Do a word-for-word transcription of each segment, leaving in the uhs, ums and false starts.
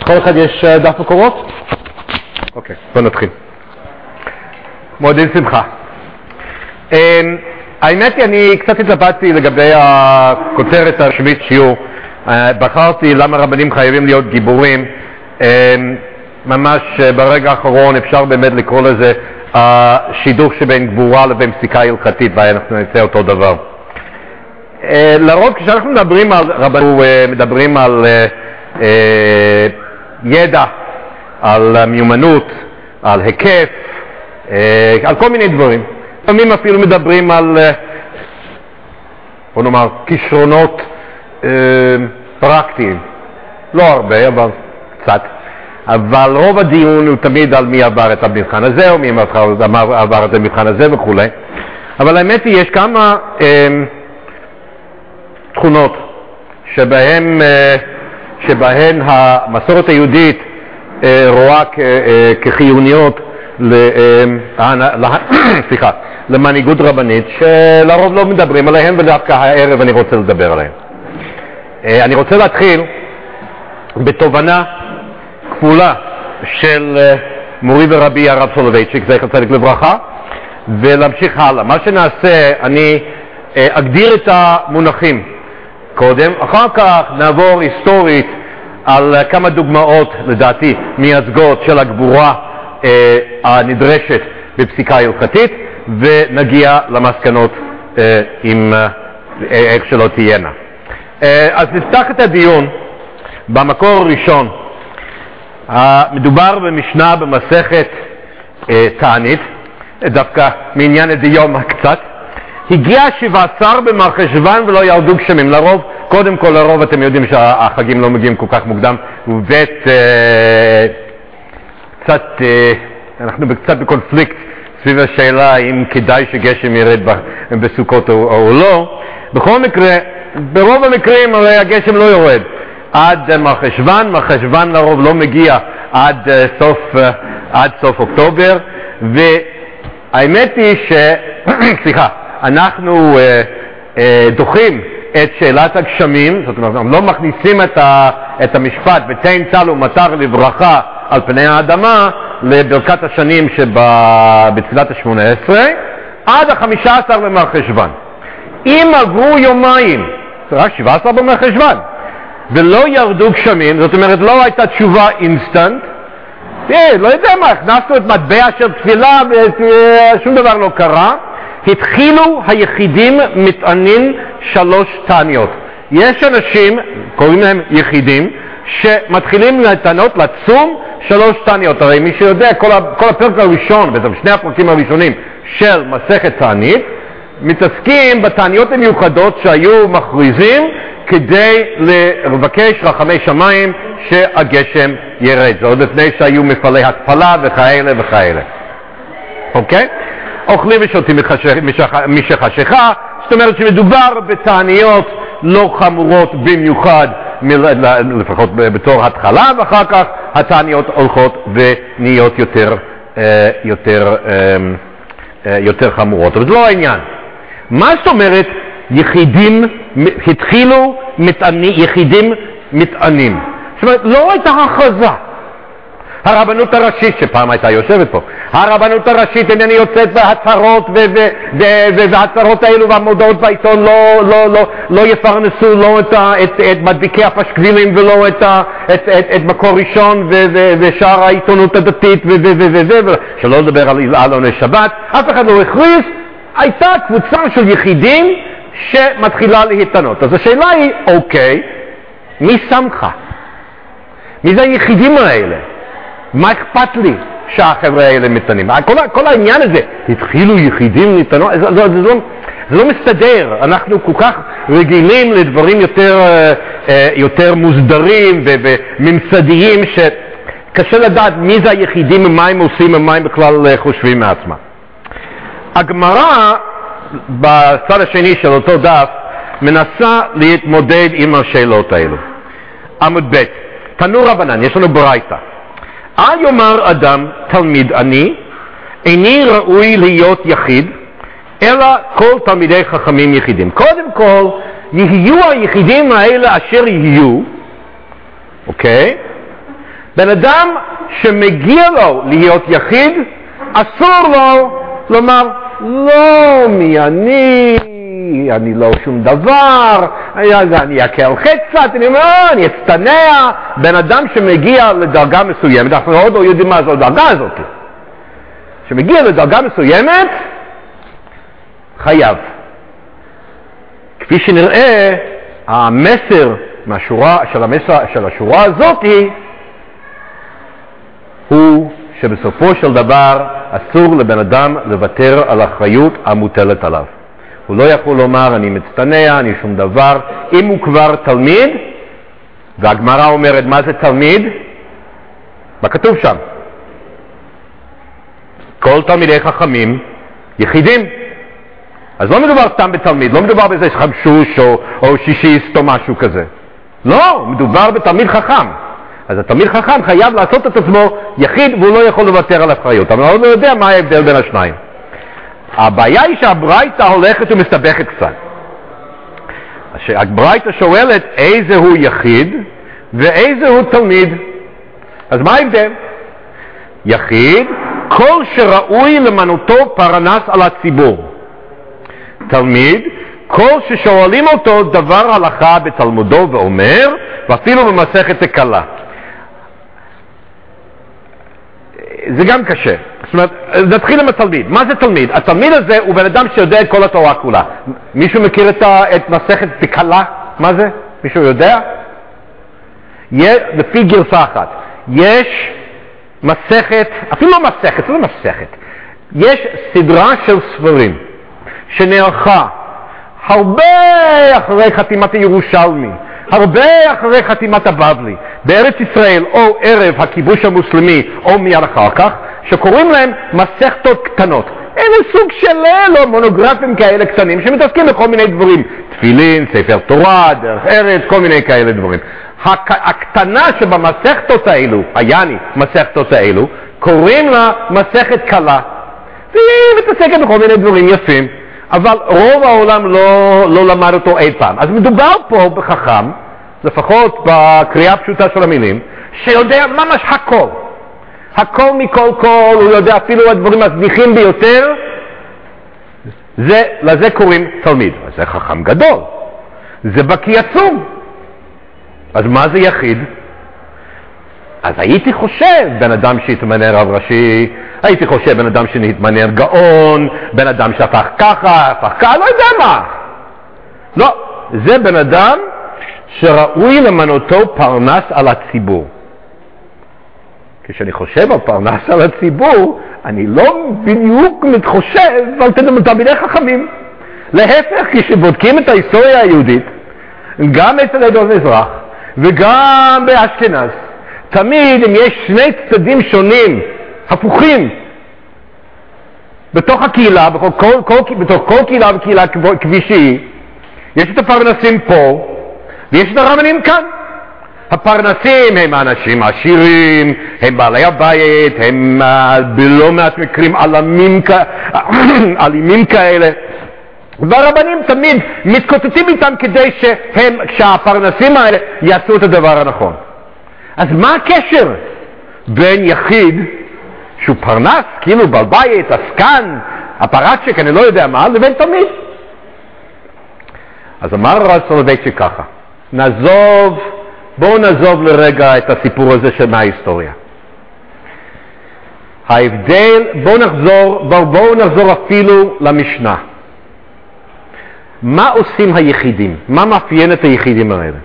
כל אחד יש דף מקורות? אוקיי, בוא נתחיל. מועדים שמחה. האמת היא, אני קצת התלבטתי לגבי הכותרת הרשמית שיעור. בחרתי למה רבנים חייבים להיות גיבורים. ממש ברגע האחרון אפשר באמת לקרוא לזה השידוך שבין גבורה לבין פסיקה הלכתית, ואנחנו נצא אותו דבר. לרוב כשאנחנו מדברים על רבנים, מדברים על ידע, על מיומנות, על היקף, על כל מיני דברים. לפעמים אפילו מדברים על, בוא נאמר, כישרונות פרקטיים. לא הרבה, אבל קצת. אבל רוב הדיון הוא תמיד על מי עבר את המבחן הזה, או מי עבר את המבחן הזה וכו'. אבל האמת היא, יש כמה תכונות שבהן, שבהן המסורת היהודית רואה כחיוניות סליחה, למנהיגות רבנית, שלרוב לא מדברים עליהן, ודווקא הערב אני רוצה לדבר עליהן. אני רוצה להתחיל בתובנה כפולה של מורי ורבי הרב סולובייצ'יק, זכר צדיק לברכה, ולהמשיך הלאה. מה שנעשה, אני אגדיר את המונחים קודם, אחר כך נעבור היסטורית על כמה דוגמאות, לדעתי, מייצגות של הגבורה אה, הנדרשת בפסיקה הלכתית, ונגיע למסקנות אה, עם אה, איך שלא תהיינה. אה, אז נפתח את הדיון במקור הראשון. אה, מדובר במשנה במסכת אה, תענית, דווקא מעניין הדיום קצת. הגיע שבעה עשר במרחשוון ולא ירדו גשמים. לרוב, קודם כל לרוב אתם יודעים שהחגים לא מגיעים כל כך מוקדם, ובית אה, קצת, אה, אנחנו קצת בקונפליקט סביב השאלה אם כדאי שגשם ירד בסוכות או, או לא. בכל מקרה, ברוב המקרים הרי הגשם לא יורד עד אה, מרחשוון. מרחשוון לרוב לא מגיע עד, אה, סוף, אה, עד סוף אוקטובר, והאמת היא ש... סליחה, אנחנו אה, אה, דוחים את שאלת הגשמים, זאת אומרת, אנחנו לא מכניסים את, ה, את המשפט ותן צל ומטר לברכה על פני האדמה לברכת השנים שבתחילת השמונה עשרה עד החמישה עשר במרחשוון. אם עברו יומיים, זה רק שבעה עשר במרחשוון, ולא ירדו גשמים, זאת אומרת לא הייתה תשובה אינסטנט, תראה, לא יודע מה, הכנסנו את מטבע של תפילה ושום דבר לא קרה, התחילו היחידים מטענים שלוש תעניות. יש אנשים, קוראים להם יחידים, שמתחילים לטענות לצום שלוש תעניות. הרי מי שיודע, כל, כל הפרק הראשון, בעצם שני הפרקים הראשונים של מסכת תענית, מתעסקים בתעניות המיוחדות שהיו מכריזים כדי לבקש רחמי שמיים שהגשם ירד. זה עוד לפני שהיו מפעלי התפלה וכאלה וכאלה. אוקיי? אוכלים ושותים משחשיכה, זאת אומרת שמדובר בתעניות לא חמורות במיוחד, לפחות בתור התחלה, ואחר כך התעניות הולכות ונהיות יותר, יותר, יותר חמורות. אבל זה לא העניין. מה זאת אומרת יחידים התחילו מתענים, יחידים מתענים? זאת אומרת, לא הייתה הכרזה. הרבנות הראשית, שפעם הייתה יושבת פה, הרבנות הראשית אינני יוצאת בהצהרות, וההצהרות האלו והמודעות בעיתון לא, לא, לא, לא יפרנסו לא את, את, את מדביקי הפשקבילים ולא את, את, את, את מקור ראשון ושאר העיתונות הדתית, שלא לדבר על עלוני שבת. אף אחד לא הכריז. הייתה קבוצה של יחידים שמתחילה להתענות. אז השאלה היא, אוקיי, מי שמך? מי זה היחידים האלה? מה אכפת לי שהחבר'ה האלה מתענים? כל, כל העניין הזה, התחילו יחידים להתענות, זה, זה, זה, לא, זה לא מסתדר. אנחנו כל כך רגילים לדברים יותר, יותר מוסדרים וממסדיים, שקשה לדעת מי זה היחידים ומה הם עושים ומה הם בכלל חושבים מעצמם. הגמרא בצד השני של אותו דף מנסה להתמודד עם השאלות האלו. עמוד ב' תנו רבנן, יש לנו ברייתא. אל יאמר אדם תלמיד אני, איני ראוי להיות יחיד, אלא כל תלמידי חכמים יחידים. קודם כל, יהיו היחידים האלה אשר יהיו, אוקיי? בן אדם שמגיע לו להיות יחיד, אסור לו לומר, לא, מי אני, אני לא שום דבר, אני אקל חצת, אני אומר, אני אצטנע. בן אדם שמגיע לדרגה מסוימת, אנחנו עוד לא יודעים מה זו הדרגה הזאת, שמגיע לדרגה מסוימת, חייב. כפי שנראה, המסר מהשורה, של, המסר, של השורה הזאת הוא שבסופו של דבר אסור לבן אדם לוותר על האחריות המוטלת עליו. הוא לא יכול לומר אני מצטנע, אני שום דבר. אם הוא כבר תלמיד, והגמרא אומרת מה זה תלמיד? מה כתוב שם? כל תלמידי חכמים יחידים. אז לא מדובר סתם בתלמיד, לא מדובר באיזה חמשוש או, או שישיסט או משהו כזה. לא, מדובר בתלמיד חכם. אז התלמיד חכם חייב לעשות את עצמו יחיד והוא לא יכול לוותר על האחריות. אבל אני לא יודע מה ההבדל בין השניים. הבעיה היא שהברייתא הולכת ומסתבכת קצת. הברייתא שואלת איזה הוא יחיד ואיזה הוא תלמיד. אז מה ההבדל? יחיד, כל שראוי למנותו פרנס על הציבור. תלמיד, כל ששואלים אותו דבר הלכה בתלמודו ואומר, ואפילו במסכת הקלה. זה גם קשה. זאת אומרת, נתחיל עם התלמיד. מה זה תלמיד? התלמיד הזה הוא בן אדם שיודע את כל התורה כולה. מישהו מכיר את, את מסכת הקלה? מה זה? מישהו יודע? לפי גרסה אחת. יש מסכת, אפילו לא מסכת, זה לא מסכת. יש סדרה של ספרים שנערכה הרבה אחרי חתימת הירושלמי, הרבה אחרי חתימת הבבלי, בארץ ישראל או ערב הכיבוש המוסלמי או מיד אחר כך, שקוראים להם מסכתות קטנות. אלה סוג של לא מונוגרפים כאלה קטנים שמתעסקים בכל מיני דברים, תפילין, ספר תורה, דרך ארץ, כל מיני כאלה דברים. הקטנה שבמסכתות האלו, היאני, מסכתות האלו, קוראים לה מסכת קלה. והיא מתעסקת בכל מיני דברים יפים, אבל רוב העולם לא, לא למד אותו אי פעם. אז מדובר פה בחכם, לפחות בקריאה הפשוטה של המילים, שיודע ממש הכל. הכל מכל כל, הוא יודע אפילו הדברים הזניחים ביותר, זה, לזה קוראים תלמיד. אז זה חכם גדול. זה בקי עצום. אז מה זה יחיד? אז הייתי חושב בן אדם שהתמנה רב ראשי, הייתי חושב בן אדם שהתמנה גאון, בן אדם שהפך ככה, הפך ככה, לא יודע מה. לא, זה בן אדם שראוי למנותו פרנס על הציבור. כשאני חושב על פרנס על הציבור, אני לא בדיוק מתחושב על תלמידי חכמים. להפך, כשבודקים את ההיסטוריה היהודית, גם אצל עדות המזרח וגם באשכנז, תמיד אם יש שני צדדים שונים, הפוכים, בתוך הקהילה, בתוך כל, כל, בתוך כל קהילה וקהילה כפי שהיא, יש את הפרנסים פה, ויש את הרבנים כאן. הפרנסים הם האנשים העשירים, הם בעלי הבית, הם בלא מעט מקרים אלימים, אלימים כאלה. והרבנים תמיד מתקוטטים איתם כדי שהם, שהפרנסים האלה יעשו את הדבר הנכון. אז מה הקשר בין יחיד שהוא פרנס, כאילו בעל בית, עסקן, הפרצ'ק, אני לא יודע מה, לבין תלמיד? אז אמר הרב סולובייצ'יק ככה, נעזוב, בואו נעזוב לרגע את הסיפור הזה של מההיסטוריה. ההבדל, בואו נחזור, בואו, בואו נחזור אפילו למשנה. מה עושים היחידים? מה מאפיין את היחידים האלה?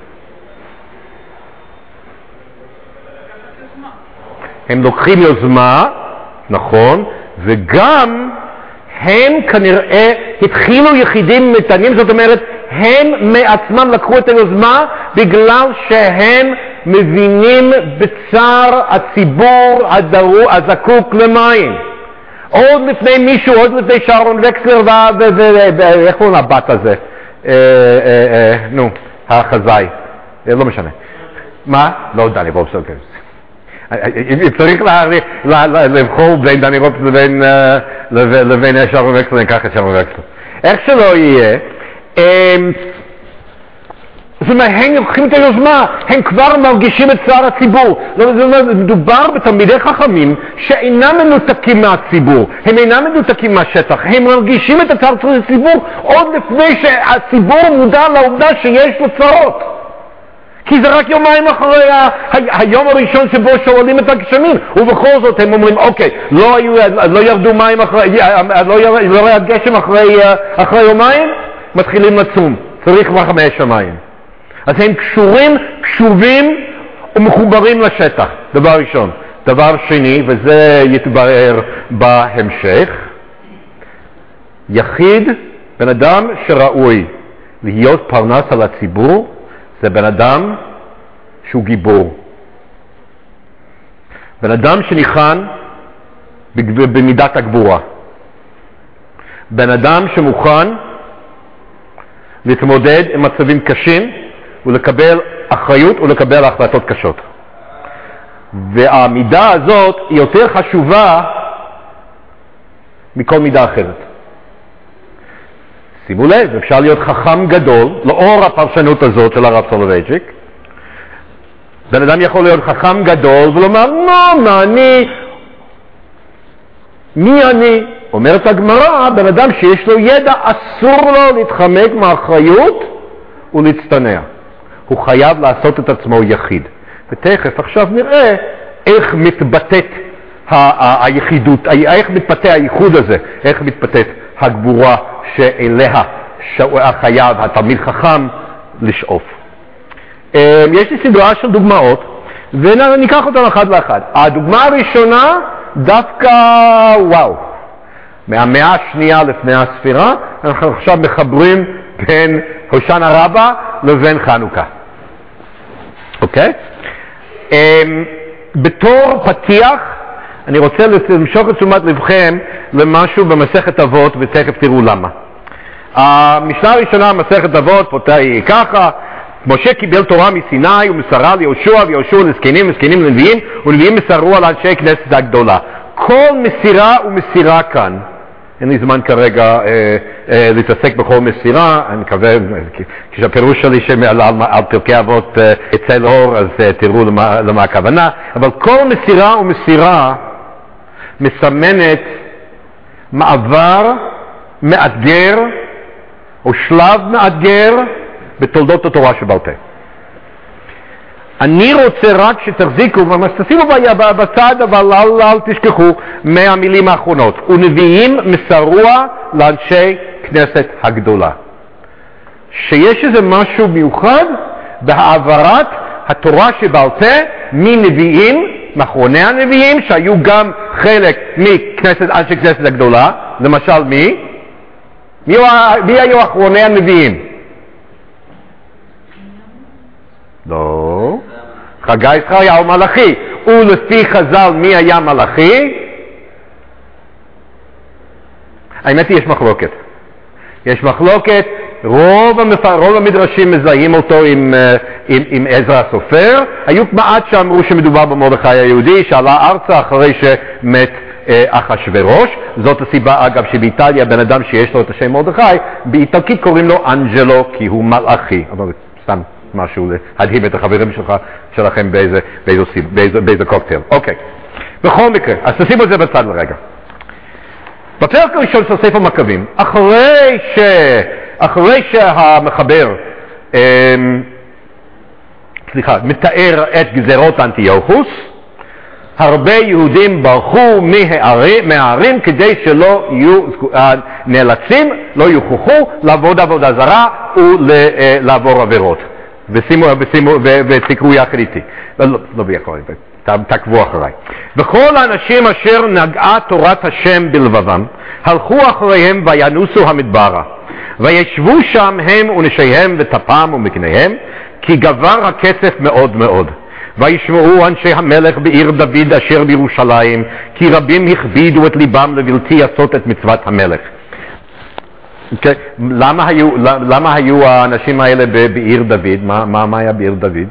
הם לוקחים יוזמה, נכון, וגם הם כנראה התחילו יחידים מתעניינים, זאת אומרת, הם מעצמם לקחו את היוזמה בגלל שהם מבינים בצער הציבור הדרו, הזקוק למים. עוד לפני מישהו, עוד לפני שרון וקסלר, ואיך קוראים הבת הזה? נו, החזאי, לא משנה. מה? לא, דני רופס, אוקיי. צריך לבחור בין דני רופס לבין שרון וקסלר, ניקח את שרון וקסלר. איך שלא יהיה, זאת אומרת, הם לוקחים את היוזמה, הם כבר מרגישים את צער הציבור. מדובר בתלמידי חכמים שאינם מנותקים מהציבור, הם אינם מנותקים מהשטח, הם מרגישים את הצער של הציבור עוד לפני שהציבור מודע לעובדה שיש לו צרות. כי זה רק יומיים אחרי ה- ה- היום הראשון שבו שואלים את הגשמים, ובכל זאת הם אומרים, אוקיי, לא, היו, לא ירדו מים אחרי, לא ירד גשם אחרי, אחרי יומיים, מתחילים לצום, צריך כבר חמש שמיים. אז הם קשורים, קשובים ומחוברים לשטח, דבר ראשון. דבר שני, וזה יתברר בהמשך, יחיד, בן אדם שראוי להיות פרנס על הציבור, זה בן אדם שהוא גיבור. בן אדם שניחן במידת הגבורה. בן אדם שמוכן להתמודד עם מצבים קשים ולקבל אחריות ולקבל החלטות קשות. והמידה הזאת היא יותר חשובה מכל מידה אחרת. שימו לב, אפשר להיות חכם גדול, לאור הפרשנות הזאת של הרב סולובייצ'יק. בן אדם יכול להיות חכם גדול ולומר, לא, מה אני? מי אני? אומרת הגמרא, בן אדם שיש לו ידע, אסור לו להתחמק מהאחריות ולהצטנע. הוא חייב לעשות את עצמו יחיד. ותכף עכשיו נראה איך מתבטאת ה- היחידות, איך מתבטא הייחוד הזה, איך מתבטאת הגבורה שאליה חייב התלמיד חכם לשאוף. יש לי סדרה של דוגמאות, וניקח אותן אחת לאחת. הדוגמה הראשונה, דווקא וואו, מהמאה השנייה לפני הספירה, אנחנו עכשיו מחברים בין הושענא רבה לבין חנוכה. אוקיי? בתור פתיח, אני רוצה למשוך את תשומת לבכם למשהו במסכת אבות, ותכף תראו למה. המשנה הראשונה, מסכת אבות, פותח היא ככה, משה קיבל תורה מסיני ומסרה ליהושע, ויהושע לזקנים וזקנים לנביאים, ונביאים מסרו על אנשי כנסת הגדולה. כל מסירה ומסירה כאן, אין לי זמן כרגע אה, אה, להתעסק בכל מסירה, אני מקווה, כשהפירוש שלי שעל על פרקי אבות אה, אצל אור, אז אה, תראו למה, למה הכוונה, אבל כל מסירה ומסירה מסמנת מעבר מאתגר, או שלב מאתגר, בתולדות התורה שבעל פה. אני רוצה רק שתחזיקו, תשימו בצד, אבל אל, אל תשכחו מהמילים האחרונות. ונביאים מסרוה לאנשי כנסת הגדולה. שיש איזה משהו מיוחד בהעברת התורה שבעל פה מנביאים, מאחרוני הנביאים, שהיו גם חלק מכנסת, אנשי כנסת הגדולה, למשל מי? מי, מי היו אחרוני הנביאים? לא. חגי, זכריה ומלאכי. ולפי חז"ל מי היה מלאכי? האמת היא יש מחלוקת. יש מחלוקת, רוב, המפ... רוב המדרשים מזהים אותו עם, עם, עם עזרא הסופר. היו מעט שאמרו שמדובר במרדכי היהודי שעלה ארצה אחרי שמת אחשוורוש. זאת הסיבה אגב שבאיטליה בן אדם שיש לו את השם מרדכי, באיטלקית קוראים לו אנג'לו כי הוא מלאכי. אבל סתם משהו להדהים את החברים שלך, שלכם באיזה, באיזה, באיזה, באיזה קוקטייל. אוקיי. בכל מקרה, אז תשימו את זה בצד לרגע. בפרק הראשון של ספר מכבים, אחרי, ש... אחרי שהמחבר אה, סליחה, מתאר את גזירות אנטיוכוס, הרבה יהודים ברחו מהערים, מהערים כדי שלא יהיו נאלצים, לא יוכחו לעבוד עבודה זרה ולעבור עבירות. ושימו, ושימו, ותקראו יחד איתי. לא, לא ביחד, תעקבו אחריי. וכל האנשים אשר נגעה תורת השם בלבבם, הלכו אחריהם וינוסו המדברה. וישבו שם הם ונשיהם וטפם ומקניהם, כי גבר הכסף מאוד מאוד. וישמעו אנשי המלך בעיר דוד אשר בירושלים, כי רבים הכבידו את ליבם לבלתי לעשות את מצוות המלך. Okay. למה היו, למה היו האנשים האלה בעיר דוד? מה, מה, מה היה בעיר דוד?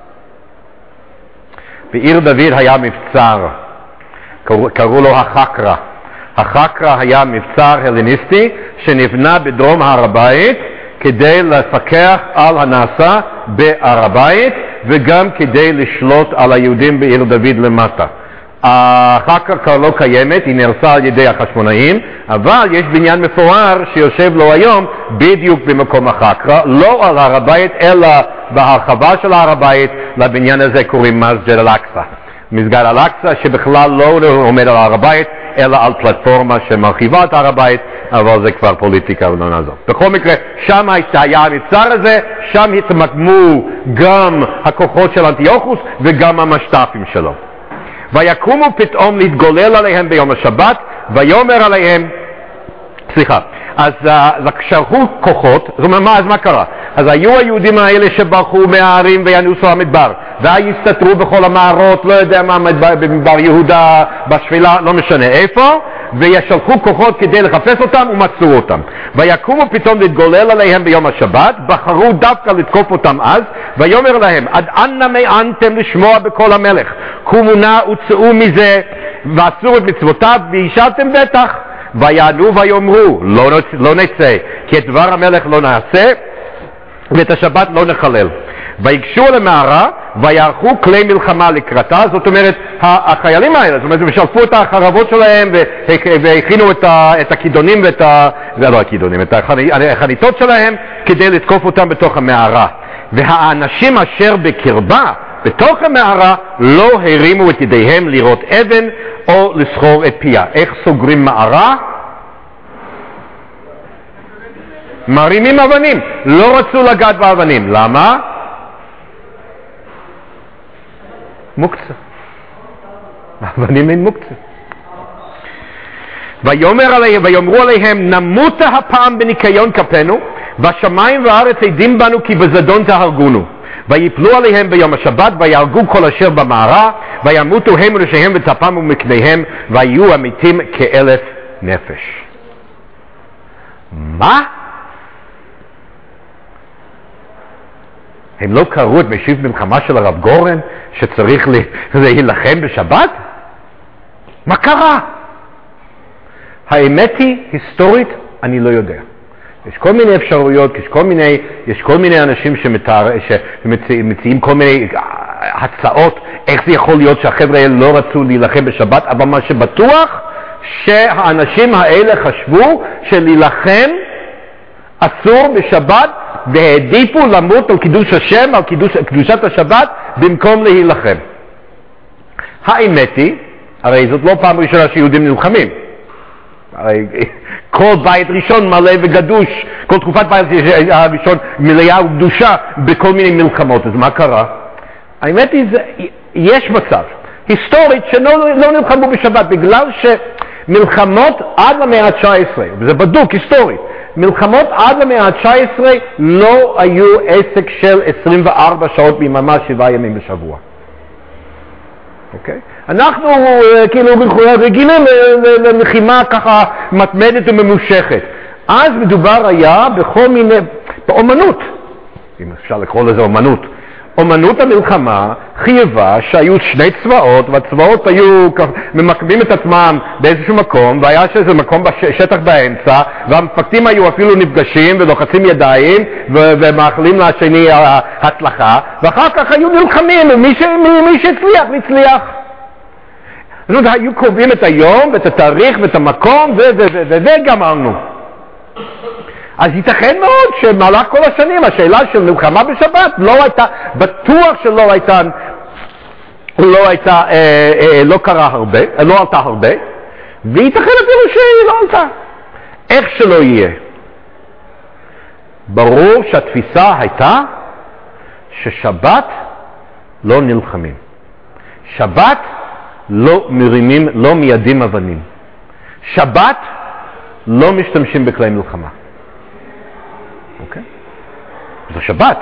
בעיר דוד היה מבצר, קראו, קראו לו החקרה. החקרה היה מבצר הלניסטי שנבנה בדרום הר הבית כדי לפקח על הנעשה בהר הבית, וגם כדי לשלוט על היהודים בעיר דוד למטה. החקרה כבר לא קיימת, היא נהרסה על ידי החשמונאים, אבל יש בניין מפואר שיושב לו היום בדיוק במקום החקרה, לא על הר הבית אלא בהרחבה של הר הבית. לבניין הזה קוראים מסג'ד אל-אקצא, מסגד אל-אקצא, שבכלל לא עומד על הר הבית אלא על פלטפורמה שמרחיבה את הר הבית, אבל זה כבר פוליטיקה ולא נעזור. בכל מקרה, שם היה המבצר הזה, שם התמקמו גם הכוחות של אנטיוכוס וגם המשת"פים שלו. ויקומו פתאום להתגולל עליהם ביום השבת, ויאמר עליהם, סליחה, אז שלחו כוחות, זאת אומרת, מה, אז מה קרה? אז היו היהודים האלה שברחו מהערים וינוסו המדבר, והסתתרו בכל המערות, לא יודע מה, במדבר יהודה, בשבילה, לא משנה איפה, וישלחו כוחות כדי לחפש אותם ומצאו אותם. ויקומו פתאום להתגולל עליהם ביום השבת, בחרו דווקא לתקוף אותם אז, ויאמר להם, עד אנה מיענתם לשמוע בקול המלך, קומו נא וצאו מזה, ועשו את מצוותיו, וישבתם בטח. ויענו ויאמרו, לא, לא נצא, כי את דבר המלך לא נעשה, ואת השבת לא נחלל. ויגשו למערה, ויערכו כלי מלחמה לקראתה, זאת אומרת, החיילים האלה, זאת אומרת, ושלפו את החרבות שלהם, והכינו את הכידונים ואת ה... זה לא הכידונים, את החניתות שלהם, כדי לתקוף אותם בתוך המערה. והאנשים אשר בקרבה, בתוך המערה, לא הרימו את ידיהם לראות אבן, או לסחור את פיה. איך סוגרים מערה? מרימים אבנים. לא רצו לגעת באבנים. למה? מוקצה. האבנים אין מוקצה. ויאמר עליהם, ויאמרו עליהם, נמות הפעם בניקיון כפינו, והשמיים והארץ עדים בנו כי בזדון תהרגונו. ויפלו עליהם ביום השבת, ויהרגו כל אשר במערה, וימותו הם ראשיהם וצפם ומקניהם, ויהיו המתים כאלף נפש. מה? הם לא קראו את משיב מלחמה של הרב גורן, שצריך להילחם בשבת? מה קרה? האמת היא, היסטורית, אני לא יודע. יש כל מיני אפשרויות, יש כל מיני, יש כל מיני אנשים שמתאר, שמציעים כל מיני הצעות, איך זה יכול להיות שהחבר'ה האלה לא רצו להילחם בשבת, אבל מה שבטוח, שהאנשים האלה חשבו שלהילחם אסור בשבת, והעדיפו למות על קידוש השם, על קידוש, קדושת השבת, במקום להילחם. האמת היא, הרי זאת לא פעם ראשונה שיהודים נלחמים. הרי כל בית ראשון מלא וגדוש, כל תקופת בית הראשון מלאה וקדושה בכל מיני מלחמות. אז מה קרה? האמת היא, זה, יש מצב היסטורית שלא לא נלחמו בשבת, בגלל שמלחמות עד למאה ה-תשע עשרה, וזה בדוק היסטורית, מלחמות עד למאה ה-תשע עשרה לא היו עסק של עשרים וארבע שעות ביממה, שבעה ימים בשבוע. אוקיי? אנחנו כאילו רגילים ללחימה ככה מתמדת וממושכת. אז מדובר היה בכל מיני, באומנות, אם אפשר לקרוא לזה אומנות, אומנות המלחמה חייבה שהיו שני צבאות, והצבאות היו ממקמים את עצמם באיזשהו מקום, והיה שזה מקום בשטח באמצע, והמפקדים היו אפילו נפגשים ולוחצים ידיים ומאחלים לשני הצלחה, ואחר כך היו נלחמים, ומי שהצליח, הצליח. זאת אומרת, היו קובעים את היום ואת התאריך ואת המקום וגמרנו. אז ייתכן מאוד שמהלך כל השנים השאלה של מלחמה בשבת לא הייתה, בטוח שלא הייתה, לא הייתה, אה, אה, לא קרה הרבה, לא עלתה הרבה, וייתכן אפילו שהיא לא עלתה. איך שלא יהיה. ברור שהתפיסה הייתה ששבת לא נלחמים. שבת לא מרימים, לא מיידים אבנים. שבת לא משתמשים בכלי מלחמה. אוקיי? זו שבת.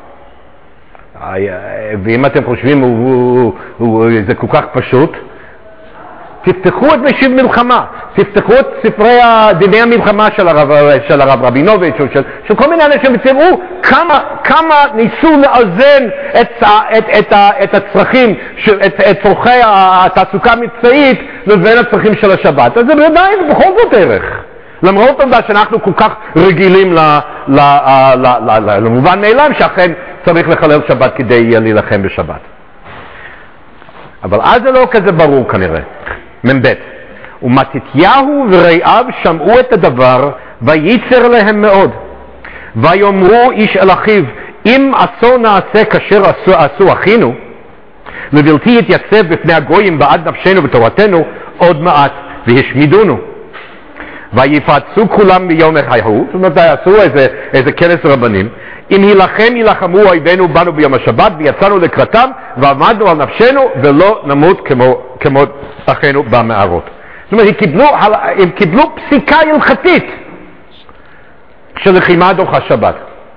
ואם אתם חושבים הוא, הוא, זה כל כך פשוט, תפתחו את משיב מלחמה, תפתחו את ספרי דיני המלחמה של הרב, של הרב רבינוביץ' של, של כל מיני אנשים, ותראו כמה, כמה ניסו לאזן את, את, את, את הצרכים, את, את צורכי התעסוקה המבצעית לבין הצרכים של השבת. אז זה בוודאי בכל זאת ערך. למרות העובדה שאנחנו כל כך רגילים למובן מאליו שאכן צריך לחלל שבת כדי להילחם בשבת. אבל אז זה לא כזה ברור כנראה. מב' ומתתיהו ורעיו שמעו את הדבר וייצר להם מאוד. ויאמרו איש אל אחיו, אם עשו נעשה כאשר עשו, עשו אחינו, לבלתי יתייצב בפני הגויים בעד נפשנו ותורתנו עוד מעט, והשמידונו. ויפצו כולם ביום ההוא, זאת אומרת, עשו איזה, איזה כנס רבנים, אם הילחם ילחמו אויבינו בנו ביום השבת, ויצאנו לקראתם, ועמדנו על נפשנו, ולא נמות כמו, כמו אחינו במערות. זאת אומרת, הם קיבלו, הם קיבלו פסיקה הלכתית של לחימה דוחה שבת.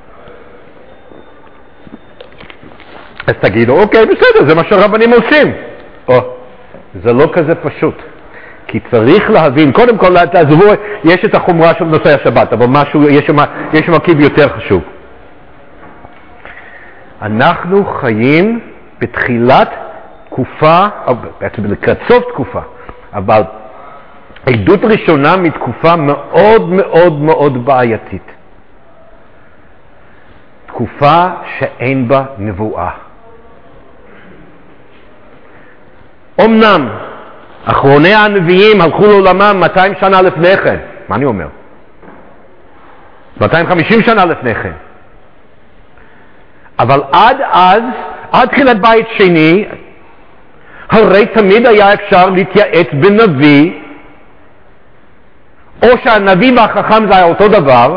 אז תגידו, אוקיי, בסדר, זה מה שהרבנים עושים. או, זה לא כזה פשוט. כי צריך להבין, קודם כל, תעזבו, יש את החומרה של נושא השבת, אבל משהו, יש שם, יש מרכיב יותר חשוב. אנחנו חיים בתחילת תקופה, או בעצם לקראת סוף תקופה, אבל עדות ראשונה מתקופה מאוד מאוד מאוד בעייתית. תקופה שאין בה נבואה. אמנם, אחרוני הנביאים הלכו לעולמם מאתיים שנה לפני כן. מה אני אומר? מאתיים וחמישים שנה לפני כן. אבל עד אז, עד תחילת בית שני, הרי תמיד היה אפשר להתייעץ בנביא, או שהנביא והחכם זה היה אותו דבר,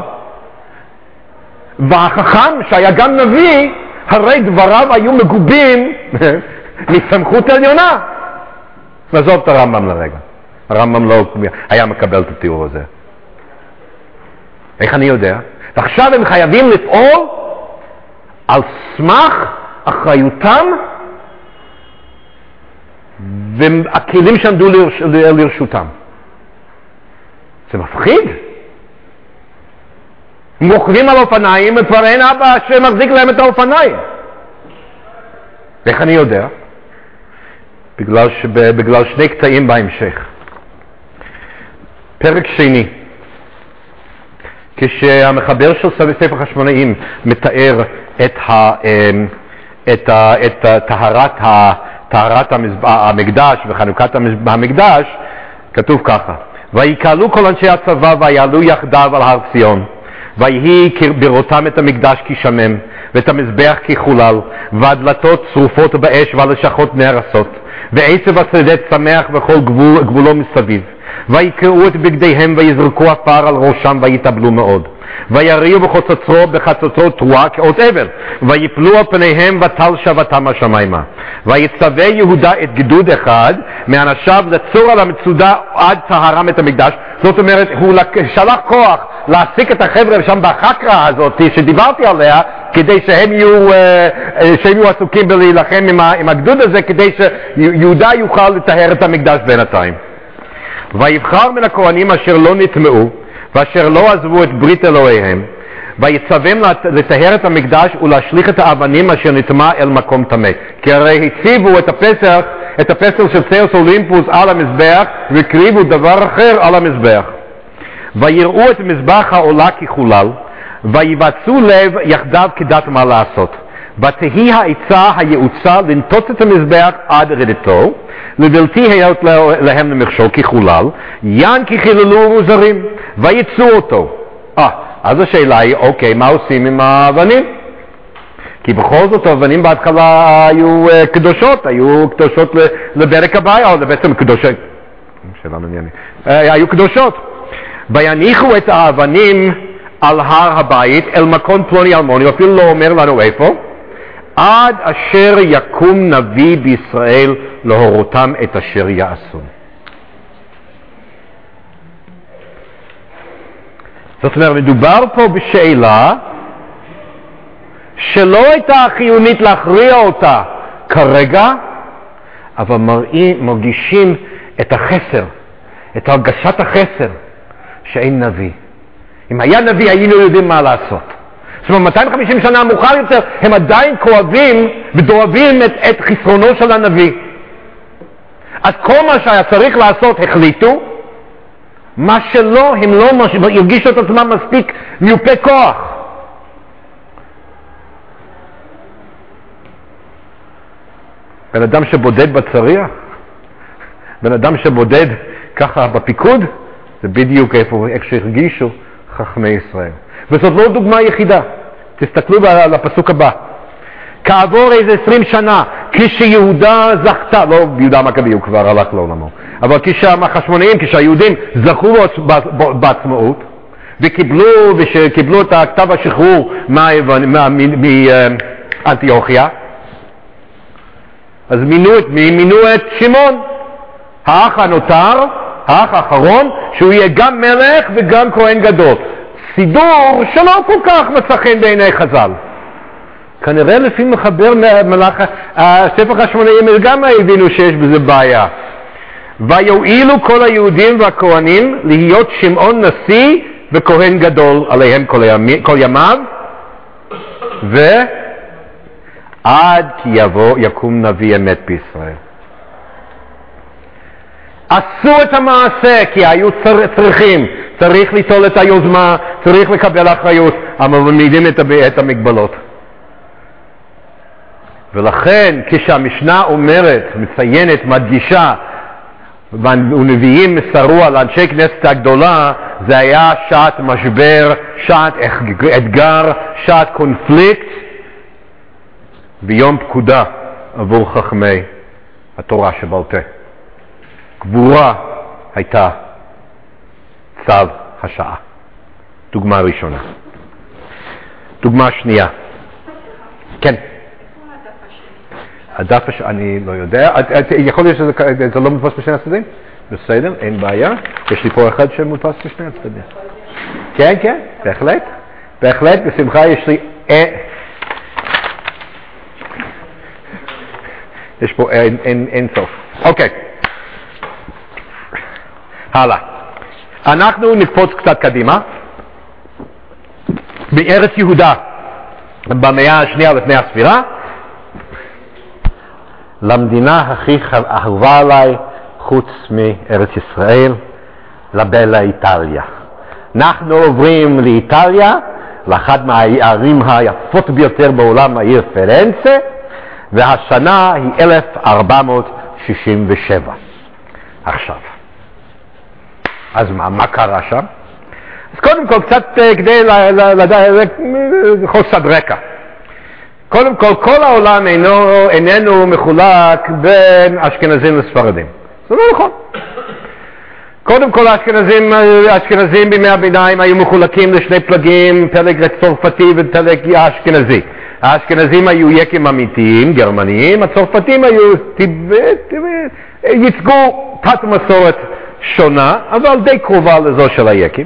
והחכם שהיה גם נביא, הרי דבריו היו מגובים מסמכות עליונה. נעזוב את הרמב"ם לרגע. הרמב"ם לא היה מקבל את התיאור הזה. איך אני יודע? ועכשיו הם חייבים לפעול על סמך אחריותם והכלים שעמדו לרש... לרשותם. זה מפחיד. הם רוכבים על אופניים וכבר אין אבא שמחזיק להם את האופניים. איך אני יודע? בגלל, שב, בגלל שני קטעים בהמשך. פרק שני, כשהמחבר של ספר חשמונאים מתאר את, ה, את, ה, את טהרת, ה, טהרת המקדש וחנוכת המקדש, כתוב ככה: ויקהלו כל אנשי הצבא ויעלו יחדיו על הר ציון, ויהי בראותם את המקדש כשמם ואת המזבח כחולל, והדלתות שרופות באש והלשכות נהרסות, ועצב השדה צמח וכל גבול, גבולו מסביב. ויקרעו את בגדיהם ויזרקו עפר על ראשם ויתאבלו מאוד. ויריעו בחצוצרו בחצוצרו תרועה כאות אבל, ויפלו על פניהם וטל שבתם השמיימה. ויצווה יהודה את גדוד אחד מאנשיו לצור על המצודה עד טהרם את המקדש. זאת אומרת, הוא שלח כוח להעסיק את החבר'ה שם בחקרה הזאת שדיברתי עליה, כדי שהם יהיו, שהם יהיו עסוקים בלהילחם עם, עם הגדוד הזה, כדי שיהודה יוכל לטהר את המקדש בינתיים. ויבחר מן הכהנים אשר לא נטמעו ואשר לא עזבו את ברית אלוהיהם, ויצווים לטהר את המקדש ולהשליך את האבנים אשר נטמע אל מקום טמא. כי הרי הציבו את הפסח, את הפסל של צאוס אולימפוס על המזבח, והקריבו דבר אחר על המזבח. ויראו את מזבח העולה כחולל, ויבצעו לב יחדיו כדת מה לעשות. ותהי העצה הייעוצה לנטוץ את המזבח עד רדתו, לבלתי היות להם למכשול כחולל, יען כי חיללו זרים, ויצאו אותו. אה, אז השאלה היא, אוקיי, מה עושים עם האבנים? כי בכל זאת האבנים בהתחלה היו uh, קדושות, היו קדושות לברק הבעיה, או בעצם קדושות, שאלה מעניינת, uh, היו קדושות. ויניחו את האבנים על הר הבית אל מקום פלוני אלמוני, אפילו לא אומר לנו איפה, עד אשר יקום נביא בישראל להורותם את אשר יעשו. זאת אומרת, מדובר פה בשאלה שלא הייתה חיונית להכריע אותה כרגע, אבל מראים, מרגישים את החסר, את הרגשת החסר שאין נביא. אם היה נביא היינו יודעים מה לעשות. זאת אומרת, מאתיים וחמישים שנה מאוחר יותר, הם עדיין כואבים ודואבים את, את חסרונו של הנביא. אז כל מה שהיה צריך לעשות החליטו, מה שלא, הם לא הרגישו את עצמם מספיק מיופה כוח. בן אדם שבודד בצריח, בן אדם שבודד ככה בפיקוד, זה בדיוק איפה, איך שהרגישו חכמי ישראל. וזאת לא דוגמה יחידה. תסתכלו על הפסוק הבא. כעבור איזה עשרים שנה, כשיהודה זכתה, לא יהודה המכבי, הוא כבר הלך לעולמו, אבל כשהחשמונאים, כשהיהודים זכו בעצמאות, וקיבלו, ושקיבלו את כתב השחרור מאנטיוכיה, אז מינו את מי? מינו את שמעון, האח הנותר, האח האחרון, שהוא יהיה גם מלך וגם כהן גדול. סידור שלא כל כך מצא חן בעיני חז"ל. כנראה לפי מחבר מלאך, ספר החשמונאים גם הבינו שיש בזה בעיה. ויועילו כל היהודים והכהנים להיות שמעון נשיא וכהן גדול עליהם כל, ימי, כל ימיו, ועד כי יבוא יקום נביא אמת בישראל. עשו את המעשה כי היו צריכים, צריך ליטול את היוזמה, צריך לקבל אחריות, אבל מעמידים את, את המגבלות. ולכן כשהמשנה אומרת, מציינת, מדגישה, ונביאים מסרו על אנשי כנסת הגדולה, זה היה שעת משבר, שעת אתגר, שעת קונפליקט, ביום פקודה עבור חכמי התורה שבעל פה. גבורה הייתה צו השעה. דוגמה ראשונה. דוגמה שנייה. כן. הדף השני, אני לא יודע. יכול להיות שזה לא מודפס בשני הצדדים? בסדר, אין בעיה. יש לי פה אחד שמודפס בשני הצדדים. כן, כן, בהחלט. בהחלט, בשמחה יש לי... יש פה אין סוף. אוקיי. הלאה. אנחנו נקפוץ קצת קדימה. בארץ יהודה, במאה השנייה לפני הספירה, למדינה הכי אהובה עליי, חוץ מארץ ישראל, לבלה איטליה. אנחנו עוברים לאיטליה, לאחת מהערים היפות ביותר בעולם, העיר פרנצה, והשנה היא אלף ארבע מאות שישים ושבע. עכשיו. אז מה, מה קרה שם? אז קודם כל, קצת כדי לדעת, חוסד רקע. קודם כל, כל העולם אינו, איננו מחולק בין אשכנזים לספרדים. זה לא נכון. קודם כל, האשכנזים, האשכנזים בימי הביניים היו מחולקים לשני פלגים, פלג צרפתי ופלג אשכנזי. האשכנזים היו יקים אמיתיים, גרמניים, הצרפתים היו, ייצגו תת מסורת שונה, אבל די קרובה לזו של היקים.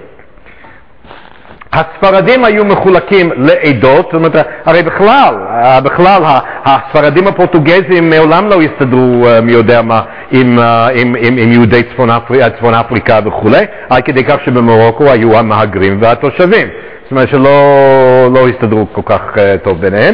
הספרדים היו מחולקים לעדות, זאת אומרת, הרי בכלל, בכלל הספרדים הפורטוגזים מעולם לא הסתדרו מי יודע מה עם, עם, עם, עם יהודי צפון, אפריקה, צפון אפריקה וכו', עד כדי כך שבמרוקו היו המהגרים והתושבים, זאת אומרת שלא לא הסתדרו כל כך טוב ביניהם.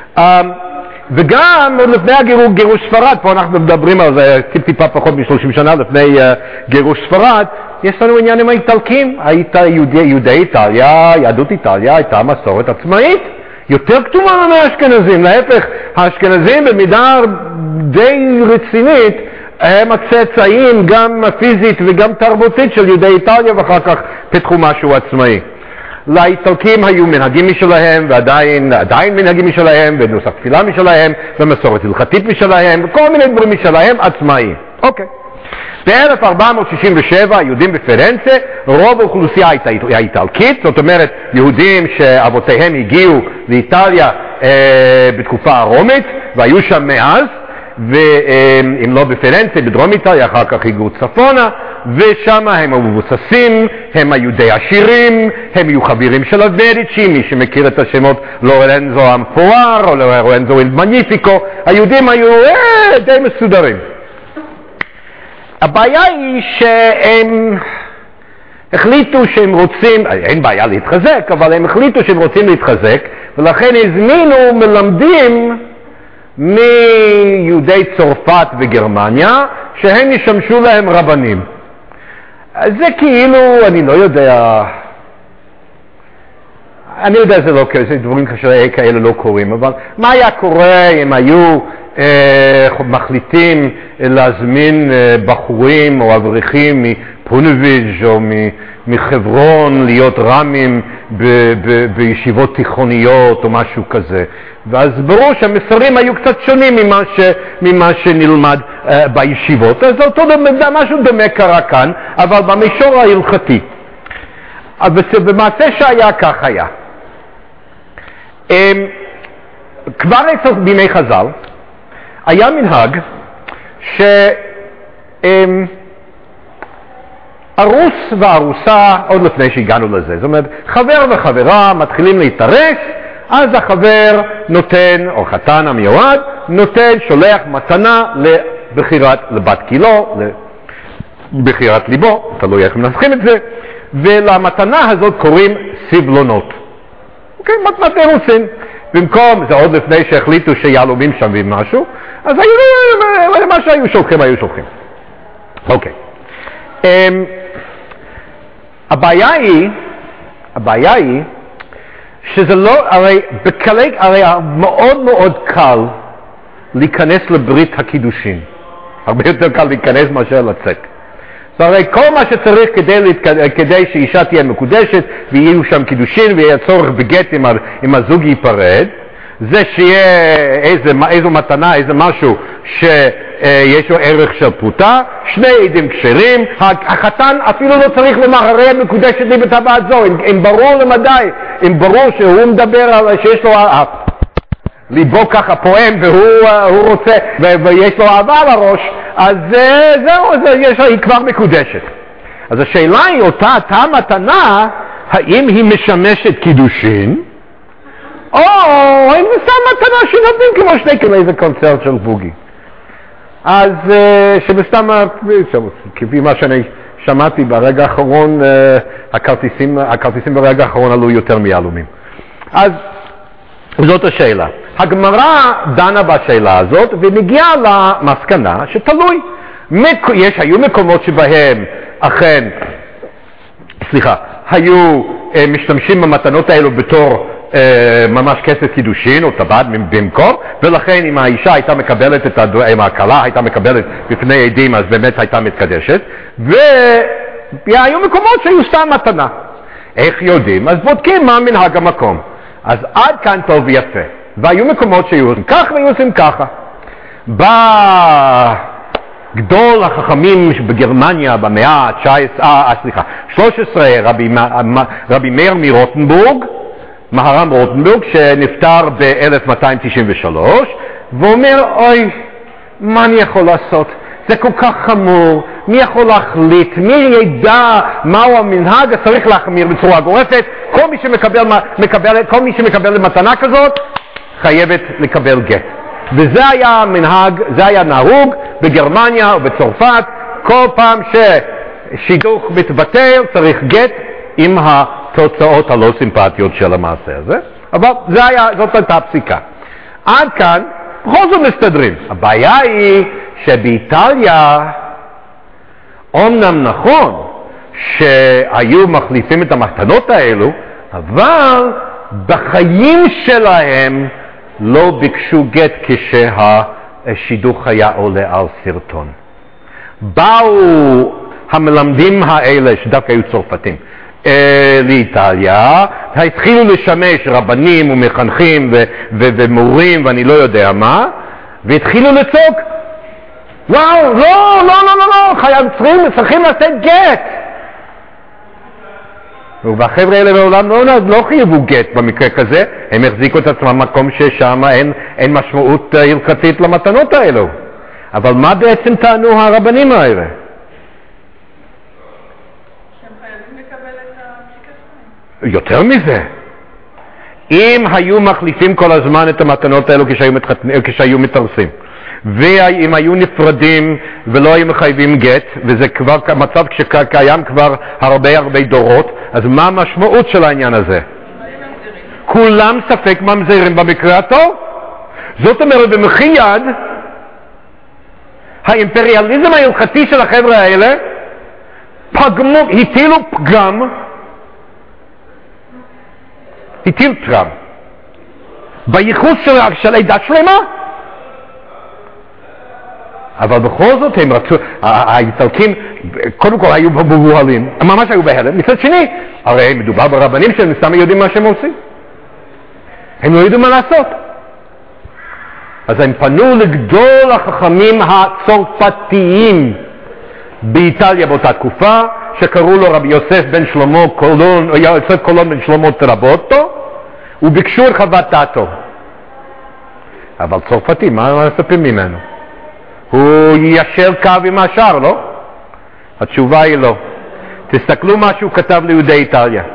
וגם לפני הגירוש, גירוש ספרד, פה אנחנו מדברים על זה טיפה פחות מ-שלושים שנה לפני גירוש ספרד, יש לנו עניין עם האיטלקים. הייתה יהודי, יהודי איטליה, יהדות איטליה הייתה מסורת עצמאית, יותר כתובה מהאשכנזים. להפך, האשכנזים במידה די רצינית הם הצאצאים גם פיזית וגם תרבותית של יהודי איטליה, ואחר כך פיתחו משהו עצמאי. לאיטלקים היו מנהגים משלהם, ועדיין עדיין מנהגים משלהם, ונוסח תפילה משלהם, ומסורת הלכתית משלהם, וכל מיני דברים משלהם עצמאיים. אוקיי. ב-אלף ארבע מאות שישים ושבע, יהודים בפרנצה, רוב האוכלוסייה הייתה איטלקית, זאת אומרת, יהודים שאבותיהם הגיעו לאיטליה אה, בתקופה הרומית, והיו שם מאז, ואם לא בפרנצה, בדרום איטליה, אחר כך הגיעו צפונה, ושם הם מבוססים, הם היו די עשירים, הם היו חברים של המדיצ'י, מי שמכיר את השמות לורנזו המפואר, או לורנזו אל מניפיקו, היהודים היו אה, די מסודרים. הבעיה היא שהם החליטו שהם רוצים, אין בעיה להתחזק, אבל הם החליטו שהם רוצים להתחזק, ולכן הזמינו מלמדים מיהודי צרפת וגרמניה, שהם ישמשו להם רבנים. זה כאילו, אני לא יודע, אני יודע זה לא, זה דברים כאלה לא קורים, אבל מה היה קורה אם היו מחליטים להזמין בחורים או אברכים מפונביץ' או מחברון להיות רמים בישיבות תיכוניות או משהו כזה. ואז ברור שהמסרים היו קצת שונים ממה, ש, ממה שנלמד uh, בישיבות. אז אותו דומה, משהו דומה קרה כאן, אבל במישור ההלכתי. במעשה שהיה כך היה. Um, כבר אצל בימי חז"ל היה מנהג שארוס um, וארוסה, עוד לפני שהגענו לזה, זאת אומרת, חבר וחברה מתחילים להתארס, אז החבר נותן, או חתן המיועד, נותן, שולח מתנה לבחירת, לבת קילו, לבחירת ליבו, תלוי איך מנסחים את זה, ולמתנה הזאת קוראים סבלונות. אוקיי, מתנת אירוסין. במקום, זה עוד לפני שהחליטו שיהלומים שווים משהו, אז היו, מה שהיו שולחים, היו שולחים. אוקיי. Um, הבעיה היא, הבעיה היא, שזה לא, הרי בקלי, הרי מאוד מאוד קל להיכנס לברית הקידושין. הרבה יותר קל להיכנס מאשר לצאת. זאת הרי כל מה שצריך כדי, כדי שאישה תהיה מקודשת ויהיו שם קידושין ויהיה צורך בגט אם, אם הזוג ייפרד, זה שיהיה איזה, איזו מתנה, איזה משהו שיש לו ערך של פרוטה, שני עדים כשרים, החתן אפילו לא צריך לומר הרי מקודשת לי בטבעת זו, אם, אם ברור למדי, אם ברור שהוא מדבר על שיש לו ליבו ככה פועם והוא רוצה ויש לו אהבה על הראש, אז זהו, יש, היא כבר מקודשת. אז השאלה היא אותה אותה מתנה, האם היא משמשת קידושין, או האם זה סתם מתנה שנותנים כמו שני כאילו איזה קונצרט של בוגי. אז שבסתם, כפי מה שאני שמעתי ברגע האחרון, הכרטיסים, הכרטיסים ברגע האחרון עלו יותר מיהלומים. אז זאת השאלה. הגמרא דנה בשאלה הזאת ומגיעה למסקנה שתלוי. יש, היו מקומות שבהם אכן, סליחה, היו אה, משתמשים במתנות האלו בתור אה, ממש כסף קידושין או טבעת במקום, ולכן אם האישה הייתה מקבלת את הדבר, אם ההקלה הייתה מקבלת בפני עדים, אז באמת הייתה מתקדשת, והיו מקומות שהיו סתם מתנה. איך יודעים? אז בודקים מה מנהג המקום. אז עד כאן טוב ויפה. והיו מקומות שהיו עושים ככה והיו עושים ככה. בגדול החכמים בגרמניה במאה ה-תשע עשרה, אה, סליחה, שלוש עשרה, רבי, רבי מאיר מרוטנבורג, מהר"ם רוטנבורג, שנפטר ב-אלף מאתיים תשעים ושלוש, ואומר, אוי, מה אני יכול לעשות? זה כל כך חמור, מי יכול להחליט, מי ידע מהו המנהג, צריך להחמיר בצורה גורפת, כל מי שמקבל, מקבל, כל מי שמקבל מתנה כזאת, חייבת לקבל גט. וזה היה המנהג, זה היה נהוג בגרמניה ובצרפת, כל פעם ששידוך מתבטל צריך גט עם התוצאות הלא סימפטיות של המעשה הזה, אבל זה היה, זאת הייתה פסיקה. עד כאן, בכל זאת מסתדרים. הבעיה היא שבאיטליה, אומנם נכון שהיו מחליפים את המתנות האלו, אבל בחיים שלהם לא ביקשו גט כשהשידוך היה עולה על סרטון. באו המלמדים האלה, שדווקא היו צרפתים, לאיטליה, התחילו לשמש רבנים ומחנכים ו- ו- ומורים ואני לא יודע מה, והתחילו לצוק, וואו, לא, לא, לא, לא, לא, חייב צריכים, צריכים לתת גט. והחבר'ה האלה בעולם לא, לא חייבו גט במקרה כזה, הם החזיקו את עצמם מקום ששם אין, אין משמעות הלכתית למתנות האלו. אבל מה בעצם טענו הרבנים האלה? שהם חייבים לקבל את הפסיקה. יותר מזה. אם היו מחליפים כל הזמן את המתנות האלו כשהיו, מתחתנים, כשהיו מתארסים, ואם היו נפרדים ולא היו מחייבים גט, וזה כבר מצב שקיים כבר הרבה הרבה דורות, אז מה המשמעות של העניין הזה? כולם ספק ממזרים במקרה הטוב. זאת אומרת, במחי יד, האימפריאליזם ההלכתי של החבר'ה האלה פגמו, הטילו פגם, הטיל פגם, בייחוס של, של עדה שלמה. אבל בכל זאת הם רצו, האיטלקים קודם כל היו מבוהלים, ממש היו בהלם. מצד שני, הרי מדובר ברבנים שהם סתם יודעים מה שהם עושים. הם לא יודעים מה לעשות. אז הם פנו לגדול החכמים הצרפתיים באיטליה באותה תקופה, שקראו לו רבי יוסף בן שלמה קולון, או יוסף קולון בן שלמה טרבוטו, וביקשו את חוות דעתו. אבל צרפתי, מה מספים ממנו? הוא יישר קו עם השאר, לא? התשובה היא לא. תסתכלו מה שהוא כתב ליהודי איטליה.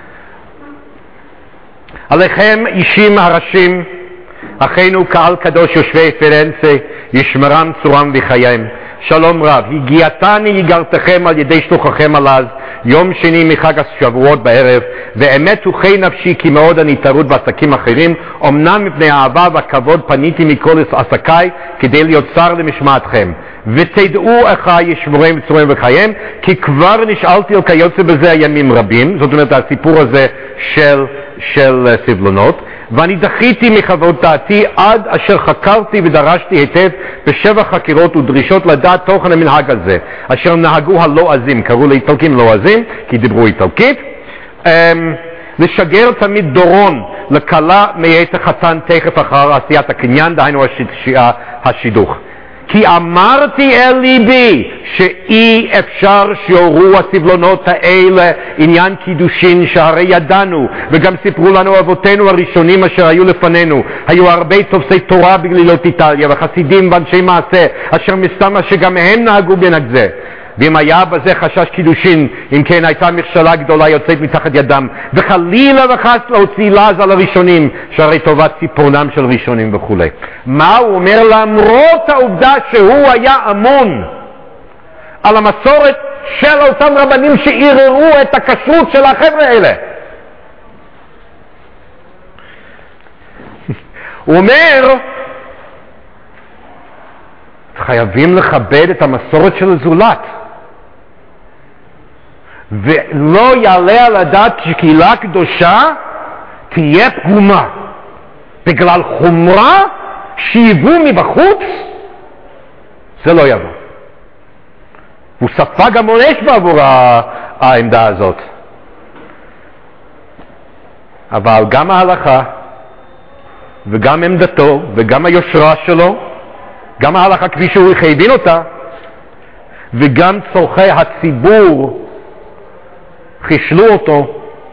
עליכם אישים הראשים, אחינו קהל קדוש יושבי פרנצה, ישמרם צורם וחייהם. שלום רב, הגיעתני יגרתכם על ידי שלוחכם על אז, יום שני מחג השבועות בערב, ואמת וכי נפשי כי מאוד אני טרוד בעסקים אחרים, אמנם מפני האהבה והכבוד פניתי מכל עסקיי כדי להיות שר למשמעתכם. ותדעו אחי ישמורם וצורם וחייהם, כי כבר נשאלתי על כיוצא בזה הימים רבים, זאת אומרת הסיפור הזה של, של סבלונות, ואני דחיתי מחוות דעתי עד אשר חקרתי ודרשתי היטב בשבע חקירות ודרישות לדעת תוכן המנהג הזה, אשר נהגו הלועזים, קראו לאיטלקים לועזים, כי דיברו איטלקית, לשגר תמיד דורון לקלה מעת החתן תכף אחר עשיית הקניין, דהיינו השידוך. כי אמרתי אל ליבי שאי אפשר שיורו הסבלונות האלה עניין קידושין, שהרי ידענו וגם סיפרו לנו אבותינו הראשונים אשר היו לפנינו, היו הרבה תופסי תורה בגלילות איטליה וחסידים ואנשי מעשה אשר מסתמה שגם הם נהגו בנהג זה. ואם היה בזה חשש קידושין, אם כן הייתה מכשלה גדולה יוצאת מתחת ידם, וחלילה וחס להוציא לעז על הראשונים, שהרי טובת ציפורנם של ראשונים וכו'. מה הוא אומר? למרות העובדה שהוא היה אמון על המסורת של אותם רבנים שערערו את הכשרות של החבר'ה האלה. הוא אומר, חייבים לכבד את המסורת של הזולת. ולא יעלה על הדעת שקהילה קדושה תהיה פגומה בגלל חומרה שיבוא מבחוץ. זה לא יבוא. הוא ספג גם עונש בעבור העמדה הזאת. אבל גם ההלכה וגם עמדתו וגם היושרה שלו, גם ההלכה כפי שהוא הבין אותה, וגם צורכי הציבור חישלו אותו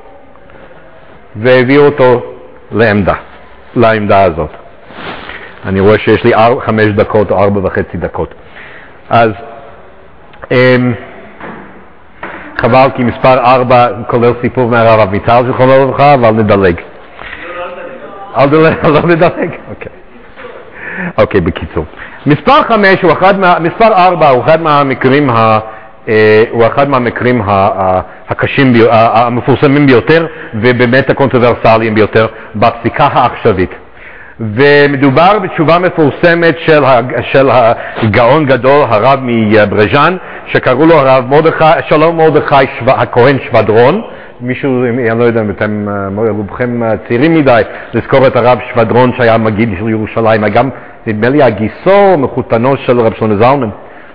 והביאו אותו לעמדה, לעמדה הזאת. אני רואה שיש לי אר, חמש דקות או ארבע וחצי דקות. אז אמ, חבל כי מספר ארבע כולל סיפור מהרב אביטל זכרונו לברכה, אבל נדלג. אל נדלג? אוקיי. אוקיי, בקיצור. מספר חמש הוא אחד מה, מספר ארבע הוא אחד מהמקרים ה... הוא אחד מהמקרים הקשים, המפורסמים ביותר ובאמת הקונטרוברסליים ביותר בפסיקה העכשווית. ומדובר בתשובה מפורסמת של, של הגאון גדול, הרב מברז'אן, שקראו לו הרב מרדכי, שלום מרדכי שו, הכהן שבדרון. מישהו, אני לא יודע אם אתם רובכם צעירים מדי לזכור את הרב שבדרון שהיה מגיד של ירושלים, גם נדמה לי הגיסו מחותנו של רב שלמה זלמן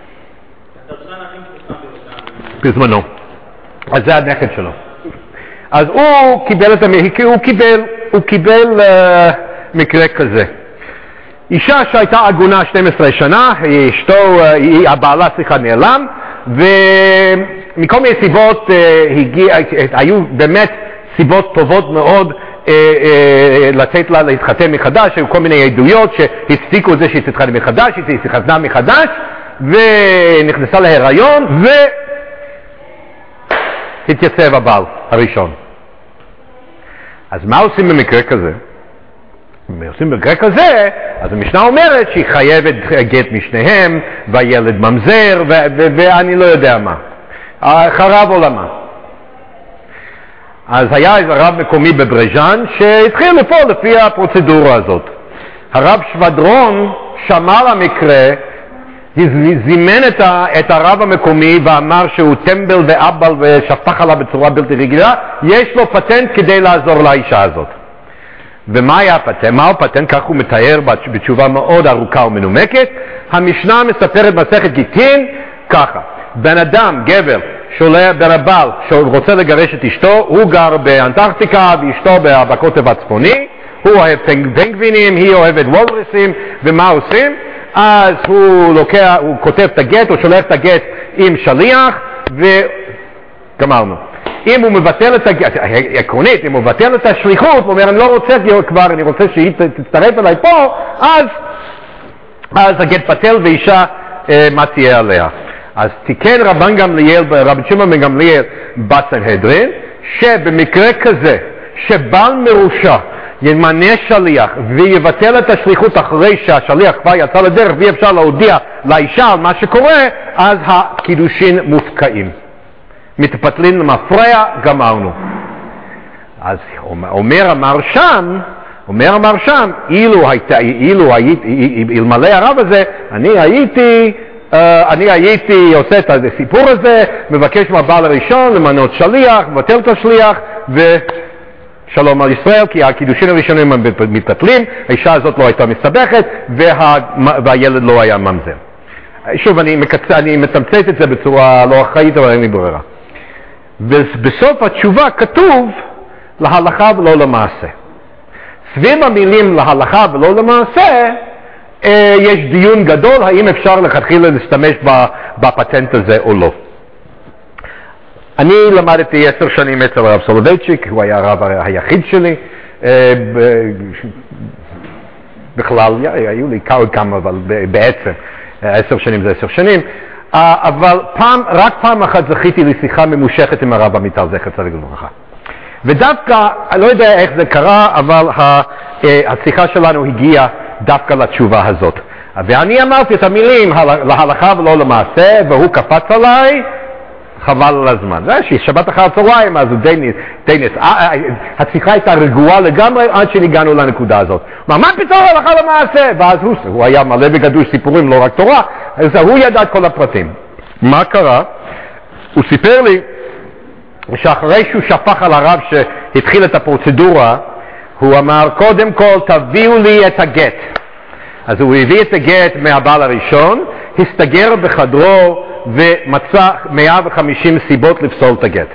בזמנו. אז זה הנכד שלו. אז הוא קיבל את המקרה, הוא קיבל, הוא קיבל uh, מקרה כזה. אישה שהייתה עגונה שתים עשרה שנה, אשתו, uh, הבעלה סליחה נעלם, ומכל מיני סיבות uh, הגיע, היו באמת סיבות טובות מאוד uh, uh, לתת לה להתחתן מחדש, היו כל מיני עדויות שהצדיקו את זה שהיא תתחתן מחדש, היא התחתנה מחדש, ונכנסה להיריון, ו... התייצב הבעל הראשון. אז מה עושים במקרה כזה? עושים במקרה כזה, אז המשנה אומרת שהיא חייבת גט משניהם, והילד ממזר, ו- ו- ואני לא יודע מה. חרב עולמה. אז היה איזה רב מקומי בברז'אן שהתחיל לפעול לפי הפרוצדורה הזאת. הרב שבדרון שמע על המקרה, זימן את, ה, את הרב המקומי ואמר שהוא טמבל ואבל ושפך עליו בצורה בלתי רגילה, יש לו פטנט כדי לעזור לאישה הזאת. ומה היה הפטנט? מה הפטנט? כך הוא מתאר בתשובה מאוד ארוכה ומנומקת. המשנה מספרת מסכת גיטין ככה, בן אדם, גבר, שולח בן הבעל שרוצה לגרש את אשתו, הוא גר באנטרקטיקה ואשתו בקוטב הצפוני, הוא אוהב פנגווינים, היא אוהבת וולרסים, ומה עושים? אז הוא לוקח, הוא כותב את הגט, הוא שולח את הגט עם שליח, וגמרנו. אם הוא מבטל את הגט, עקרונית, אם הוא מבטל את השליחות, הוא אומר, אני לא רוצה כבר, אני רוצה שהיא תצטרף אליי פה, אז, אז הגט פתל ואישה, אה, מה תהיה עליה. אז תיקן רבן גמליאל, רבי שמעון בן גמליאל בסנהדרין, שבמקרה כזה, שבעל מרושע ימנה שליח ויבטל את השליחות אחרי שהשליח כבר יצא לדרך ואי אפשר להודיע לאישה על מה שקורה, אז הקידושין מופקעים. מתפתלים למפרע, גמרנו. אז אומר המרשם, אומר המרשם, אילו הייתה, אילו הייתי, אלמלא הרב הזה, אני הייתי, uh, אני הייתי עושה את הסיפור הזה, מבקש מהבעל הראשון למנות שליח, מבטל את השליח, ושלום על ישראל, כי הקידושין הראשונים הם מתפתלים, האישה הזאת לא הייתה מסתבכת, וה, והילד לא היה ממזר. שוב, אני, מקצ... אני מתמצת את זה בצורה לא אחראית, אבל אין לי ברירה. ובסוף התשובה כתוב להלכה ולא למעשה. סביב המילים להלכה ולא למעשה, אה, יש דיון גדול, האם אפשר לכתחילה להשתמש בפטנט הזה או לא. אני למדתי עשר שנים אצל הרב סולובייצ'יק, הוא היה הרב היחיד שלי, אה, בכלל, היו לי כמה, אבל בעצם, עשר שנים זה עשר שנים, אבל פעם, רק פעם אחת זכיתי לשיחה ממושכת עם הרב עמיטל זכר צדיק לברכה. ודווקא, אני לא יודע איך זה קרה, אבל השיחה שלנו הגיעה דווקא לתשובה הזאת. ואני אמרתי את המילים להלכה ולא למעשה, והוא קפץ עליי, חבל על הזמן. זה ששבת אחר הצהריים, אז הוא די נס. השיחה הייתה רגועה לגמרי עד שהגענו לנקודה הזאת. מה, מה פתאום הלכה למעשה? ואז הוא, הוא היה מלא בגדוש סיפורים, לא רק תורה, אז הוא ידע את כל הפרטים. מה קרה? הוא סיפר לי שאחרי שהוא שפך על הרב שהתחיל את הפרוצדורה, הוא אמר, קודם כל תביאו לי את הגט. אז הוא הביא את הגט מהבעל הראשון, הסתגר בחדרו ומצא מאה וחמישים סיבות לפסול את הגט.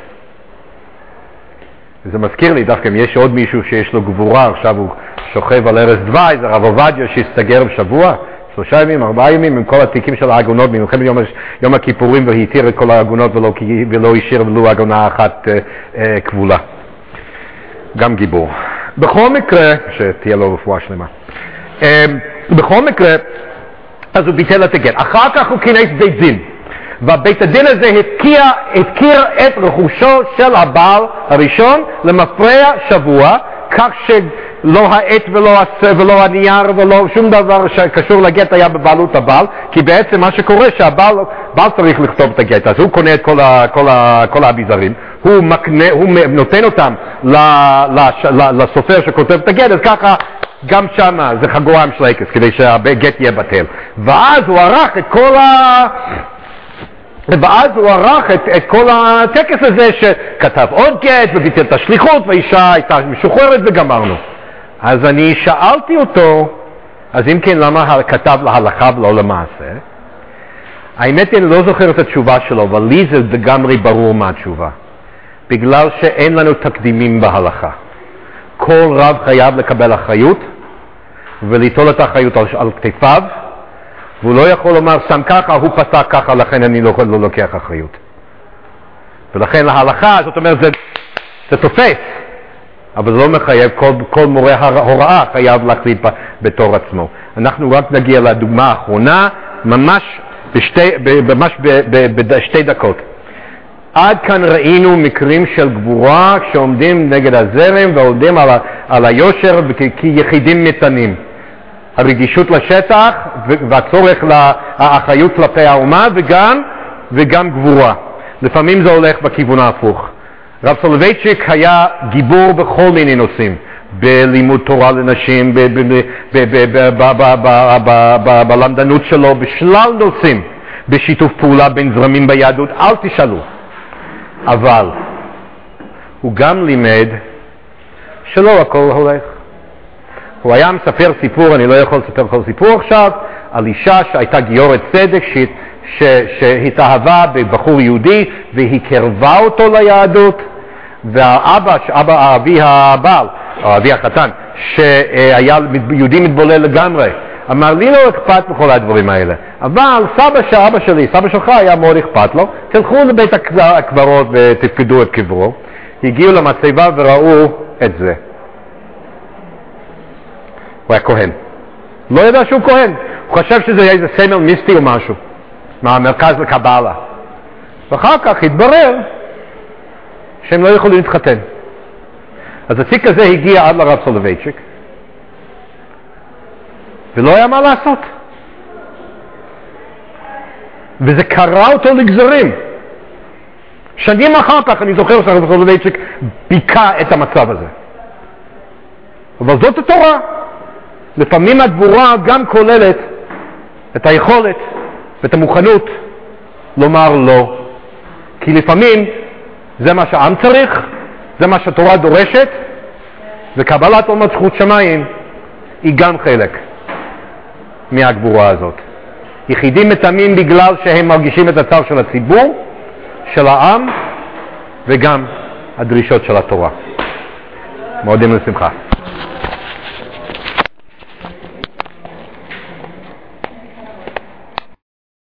זה מזכיר לי, דווקא אם יש עוד מישהו שיש לו גבורה, עכשיו הוא שוכב על ערש דווי, זה רב עובדיה שהסתגר בשבוע, שלושה ימים, ארבעה ימים, עם כל התיקים של העגונות, מלחמת יום, יום הכיפורים, והתיר את כל העגונות ולא, ולא השאיר ולו עגונה אחת אה, אה, כבולה. גם גיבור. בכל מקרה, שתהיה לו רפואה שלמה. אה, בכל מקרה, אז הוא ביטל את הגט. אחר כך הוא כינס בית דין. והבית הדין הזה הכיר, הכיר את רכושו של הבעל הראשון למפרע שבוע, כך שלא העט ולא, ולא הנייר ולא שום דבר שקשור לגט היה בבעלות הבעל, כי בעצם מה שקורה שהבעל בעל צריך לכתוב את הגט, אז הוא קונה את כל, ה, כל, ה, כל האביזרים, הוא, מקנה, הוא נותן אותם לסופר שכותב את הגט, אז ככה גם שמה זה חגורה עם שלייקס כדי שהגט יהיה בטל. ואז הוא ערך את כל ה... ואז הוא ערך את, את כל הטקס הזה שכתב עוד גט וביטל את השליחות והאישה הייתה משוחררת וגמרנו. אז אני שאלתי אותו, אז אם כן למה כתב להלכה ולא למעשה? האמת היא אני לא זוכר את התשובה שלו, אבל לי זה לגמרי ברור מה התשובה. בגלל שאין לנו תקדימים בהלכה. כל רב חייב לקבל אחריות וליטול את האחריות על, על כתפיו, והוא לא יכול לומר סתם ככה, הוא פסק ככה, לכן אני לא, לא לוקח אחריות. ולכן להלכה, זאת אומרת, זה, זה תופס, אבל זה לא מחייב, כל, כל מורה הוראה חייב להחליט בתור עצמו. אנחנו רק נגיע לדוגמה האחרונה, ממש בשתי, ממש בשתי דקות. עד כאן ראינו מקרים של גבורה שעומדים נגד הזרם ועומדים על, על היושר כיחידים מתנים. הרגישות לשטח והצורך לאחריות כלפי האומה וגם, וגם גבורה. לפעמים זה הולך בכיוון ההפוך. רב סולובייצ'יק היה גיבור בכל מיני נושאים. בלימוד תורה לנשים, בלמדנות שלו, בשלל נושאים. בשיתוף פעולה בין זרמים ביהדות, אל תשאלו. אבל הוא גם לימד שלא הכל הולך. הוא היה מספר סיפור, אני לא יכול לספר כל סיפור עכשיו, על אישה שהייתה גיורת צדק, ש, ש, שהתאהבה בבחור יהודי והיא קרבה אותו ליהדות, והאבא, אבא, אבי הבעל, או אבי החתן, שהיה יהודי מתבולל לגמרי, אמר לי לא אכפת מכל הדברים האלה, אבל סבא של אבא שלי, סבא שלך היה מאוד אכפת לו, תלכו לבית הקברות ותפקדו את קברו. הגיעו למצבה וראו את זה. הוא היה כהן. לא ידע שהוא כהן. הוא חשב שזה היה איזה סמל מיסטי או משהו, מהמרכז לקבלה. ואחר כך התברר שהם לא יכולים להתחתן. אז התיק הזה הגיע עד לרב סולובייצ'יק, ולא היה מה לעשות. וזה קרא אותו לגזרים. שנים אחר כך אני זוכר שהרב סולובייצ'יק ביקע את המצב הזה. אבל זאת התורה. לפעמים הגבורה גם כוללת את היכולת ואת המוכנות לומר לא. כי לפעמים זה מה שהעם צריך, זה מה שהתורה דורשת, וקבלת עול מלכות שמיים היא גם חלק מהגבורה הזאת. יחידים מתאמים בגלל שהם מרגישים את הצער של הציבור, של העם, וגם הדרישות של התורה. מועדים לשמחה.